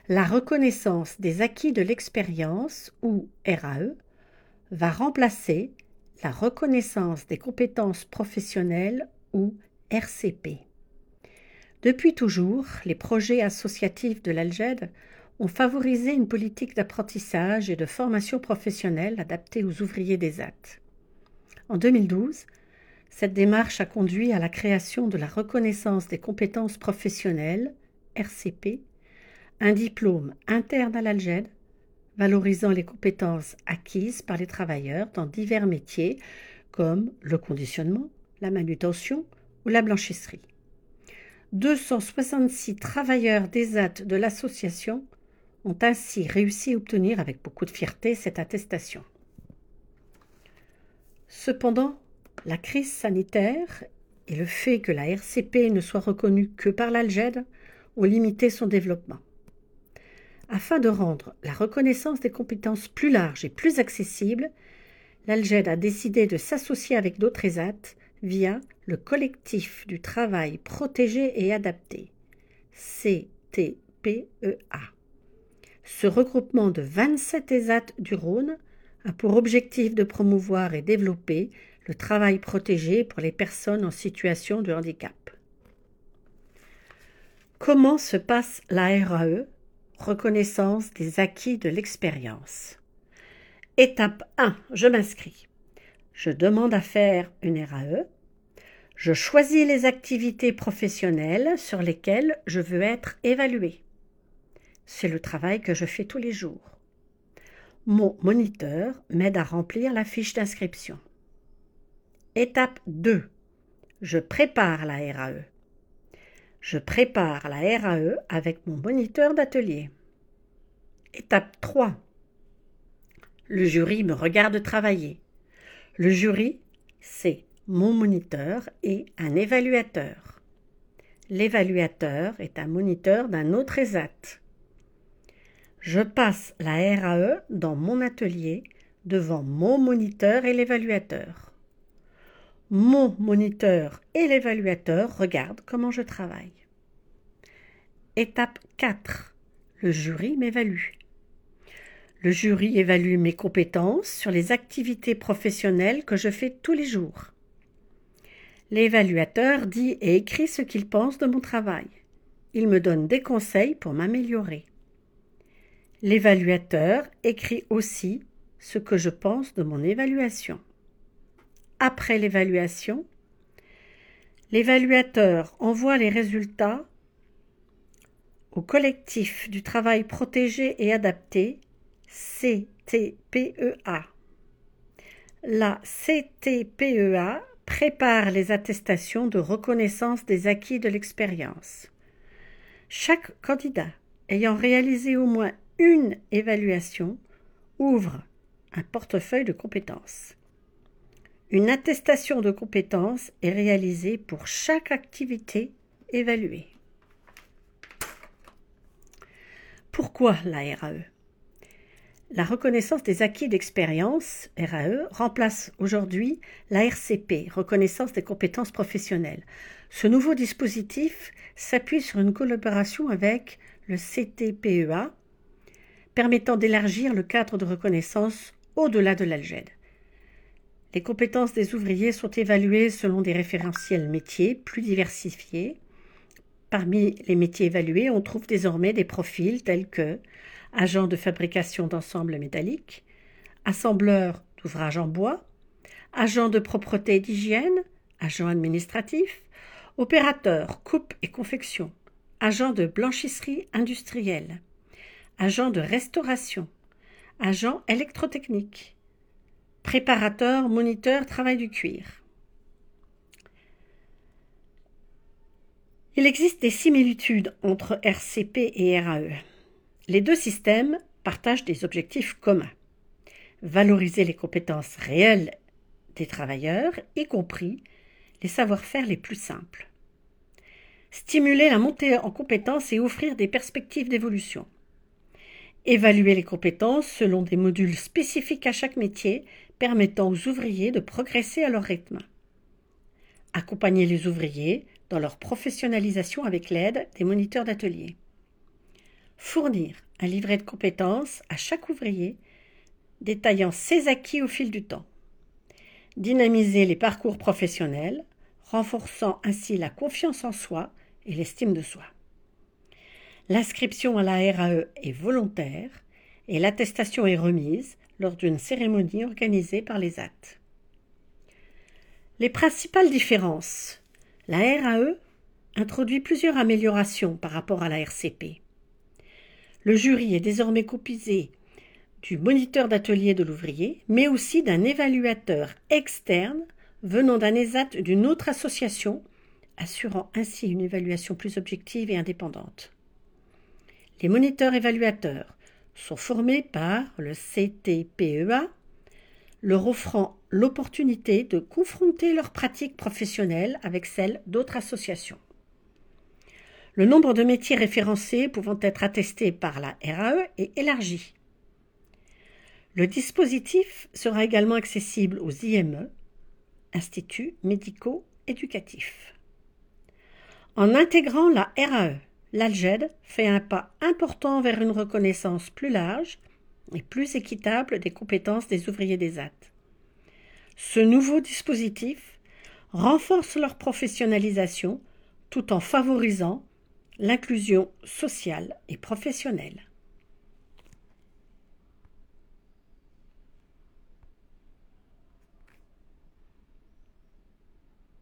La reconnaissance des acquis de l'expérience, ou RAE, va remplacer la reconnaissance des compétences professionnelles, ou RCP. Depuis toujours, les projets associatifs de l'Alged ont favorisé une politique d'apprentissage et de formation professionnelle adaptée aux ouvriers des AT. En 2012, cette démarche a conduit à la création de la reconnaissance des compétences professionnelles, RCP, un diplôme interne à l'Alged, valorisant les compétences acquises par les travailleurs dans divers métiers comme le conditionnement, la manutention ou la blanchisserie. 266 travailleurs des AT de l'association ont ainsi réussi à obtenir avec beaucoup de fierté cette attestation. Cependant, la crise sanitaire et le fait que la RCP ne soit reconnue que par l'Alged ont limité son développement. Afin de rendre la reconnaissance des compétences plus large et plus accessible, l'Alged a décidé de s'associer avec d'autres ESAT via le collectif du travail protégé et adapté, CTPEA. Ce regroupement de 27 ESAT du Rhône a pour objectif de promouvoir et développer le travail protégé pour les personnes en situation de handicap. Comment se passe la RAE, reconnaissance des acquis de l'expérience? Étape 1, je m'inscris. Je demande à faire une RAE. Je choisis les activités professionnelles sur lesquelles je veux être évalué. C'est le travail que je fais tous les jours. Mon moniteur m'aide à remplir la fiche d'inscription. Étape 2. Je prépare la RAE. Je prépare la RAE avec mon moniteur d'atelier. Étape 3. Le jury me regarde travailler. Le jury, c'est mon moniteur et un évaluateur. L'évaluateur est un moniteur d'un autre ESAT. Je passe la RAE dans mon atelier devant mon moniteur et l'évaluateur. Mon moniteur et l'évaluateur regardent comment je travaille. Étape 4. Le jury m'évalue. Le jury évalue mes compétences sur les activités professionnelles que je fais tous les jours. L'évaluateur dit et écrit ce qu'il pense de mon travail. Il me donne des conseils pour m'améliorer. L'évaluateur écrit aussi ce que je pense de mon évaluation. Après l'évaluation, l'évaluateur envoie les résultats au collectif du travail protégé et adapté, CTPEA. La CTPEA prépare les attestations de reconnaissance des acquis de l'expérience. Chaque candidat ayant réalisé au moins une évaluation ouvre un portefeuille de compétences. Une attestation de compétences est réalisée pour chaque activité évaluée. Pourquoi la RAE? La reconnaissance des acquis d'expérience, RAE, remplace aujourd'hui la RCP, reconnaissance des compétences professionnelles. Ce nouveau dispositif s'appuie sur une collaboration avec le CTPEA, permettant d'élargir le cadre de reconnaissance au-delà de l'Alged. Les compétences des ouvriers sont évaluées selon des référentiels métiers plus diversifiés. Parmi les métiers évalués, on trouve désormais des profils tels que agent de fabrication d'ensembles métalliques, assembleur d'ouvrages en bois, agent de propreté et d'hygiène, agent administratif, opérateur coupe et confection, agent de blanchisserie industrielle, agent de restauration, agent électrotechnique, préparateur, moniteur, travail du cuir. Il existe des similitudes entre RCP et RAE. Les deux systèmes partagent des objectifs communs. Valoriser les compétences réelles des travailleurs, y compris les savoir-faire les plus simples. Stimuler la montée en compétences et offrir des perspectives d'évolution. Évaluer les compétences selon des modules spécifiques à chaque métier, permettant aux ouvriers de progresser à leur rythme. Accompagner les ouvriers dans leur professionnalisation avec l'aide des moniteurs d'atelier. Fournir un livret de compétences à chaque ouvrier, détaillant ses acquis au fil du temps. Dynamiser les parcours professionnels, renforçant ainsi la confiance en soi et l'estime de soi. L'inscription à la RAE est volontaire et l'attestation est remise lors d'une cérémonie organisée par les AT. Les principales différences. La RAE introduit plusieurs améliorations par rapport à la RCP. Le jury est désormais composé du moniteur d'atelier de l'ouvrier, mais aussi d'un évaluateur externe venant d'un ESAT d'une autre association, assurant ainsi une évaluation plus objective et indépendante. Les moniteurs évaluateurs sont formés par le CTPEA, leur offrant l'opportunité de confronter leurs pratiques professionnelles avec celles d'autres associations. Le nombre de métiers référencés pouvant être attestés par la RAE est élargi. Le dispositif sera également accessible aux IME, Instituts médico-éducatifs. En intégrant la RAE, l'ALGED fait un pas important vers une reconnaissance plus large et plus équitable des compétences des ouvriers des AT. Ce nouveau dispositif renforce leur professionnalisation tout en favorisant l'inclusion sociale et professionnelle.